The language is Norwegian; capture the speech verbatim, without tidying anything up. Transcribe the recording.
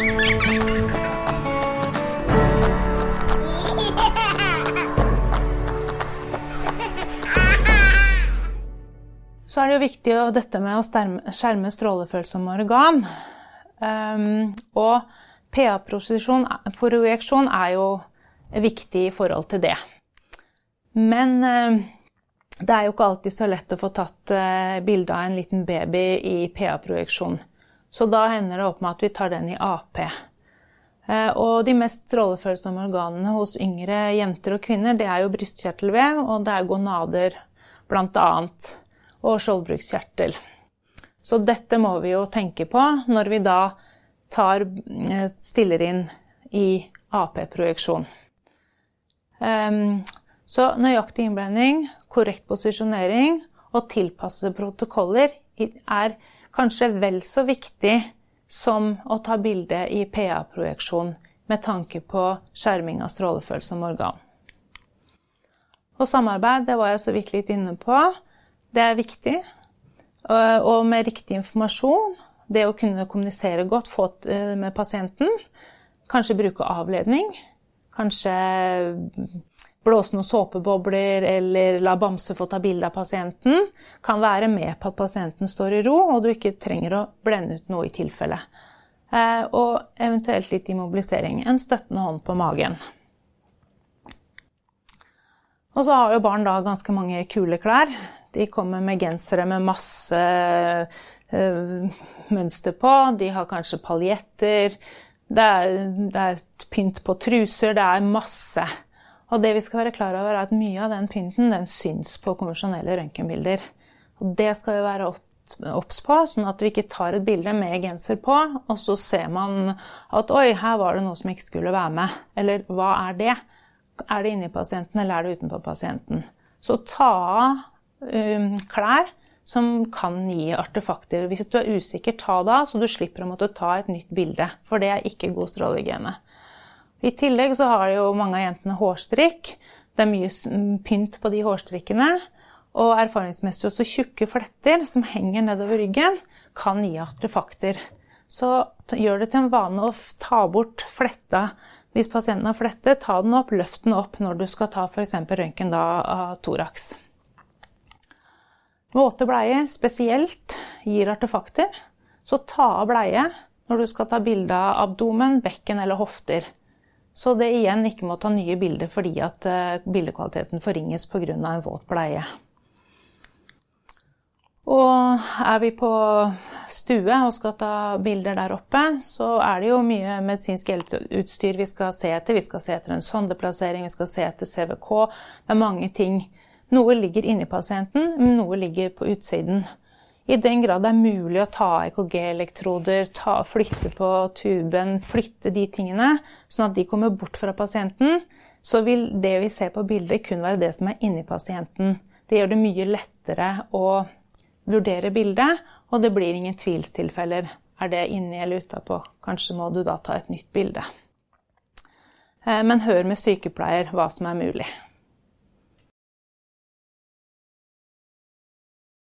Så er det jo viktig å, dette med å skjerme strålefølsomme organ. Um, og P A-projeksjon er jo viktig i forhold til det. Men uh, det er jo ikke alltid så lett å få tatt uh, bilde av en liten baby i P A-projeksjon. Så da hender det opp med at vi tar den i A P. Uh, og de mest strålefølsomme organene hos yngre jenter og kvinner, det er jo brystkjertelvev, og det er gonader blant annet, og skjoldbruskkjertel. Så dette må vi jo tenke på når vi da tar, stiller inn i A P-projeksjon. Um, så nøyaktig innblending, korrekt posisjonering og tilpassede protokoller er kanskje vel så viktig som å ta bilde i P A-projeksjon med tanke på skjerming av strålefølsomme organ. Og samarbeid, det var jeg så vidt litt inne på. Det er viktig, og med riktig informasjon, det å kunne kommunisere godt med pasienten, kanskje bruke avledning, kanskje blåse noen såpebobler eller la bamse få ta bilde av pasienten, kan være med på at pasienten står i ro, og du ikke trenger å blende ut noe i tilfelle. Og eventuelt litt immobilisering, en støttende hånd på magen. Og så har jo barn da ganske mange kule klær. De kommer med gensere med masse øh, mønster på. De har kanskje paljetter. Det er, det er pynt på truser. Det er masse. Og det vi skal være klar over er at mye av den pynten, den syns på konvensjonelle røntgenbilder. Og det skal vi være obs på, sånn at vi ikke tar et bilde med genser på, og så ser man at oi, her var det noe som ikke skulle være med. Eller hva er det? Er det inni pasienten, eller er det utenpå pasienten? Så ta av Um, klær som kan gi artefakter. Hvis du er usikker, ta det av, så du slipper å måtte ta et nytt bilde, for det er ikke god strålehygiene. I tillegg så har jo mange av jentene hårstrikk. Det er mye pynt på de hårstrikkene, og erfaringsmessig også tjukke fletter som henger nedover ryggen kan gi artefakter. Så gjør det til en vane å ta bort fletta. Hvis pasienten har flette, ta den opp, løft den opp når du skal ta for eksempel røntgen da av thorax. Våte bleie spesielt gir artefakter, så ta av bleie når du skal ta bilde av abdomen, bekken eller hofter. Så det igjen ikke må ta nye bilder fordi at bildekvaliteten forringes på grunn av en våt bleie. Og er vi på stue og skal ta bilder der oppe, så er det jo mye medisinsk utstyr vi skal se etter. Vi skal se etter en sondeplassering, vi skal se etter C V K, det er mange ting. Noe ligger inni pasienten, men noe ligger på utsiden. I den grad det er mulig å ta E K G-elektroder, ta, flytte på tuben, flytte de tingene, sånn at de kommer bort fra pasienten, så vil det vi ser på bildet kun være det som er inni pasienten. Det gjør det mye lettere å vurdere bildet, og det blir ingen tvilstilfeller. Er det inni eller utenpå? Kanskje må du da ta et nytt bilde. Men hør med sykepleier hva som er mulig.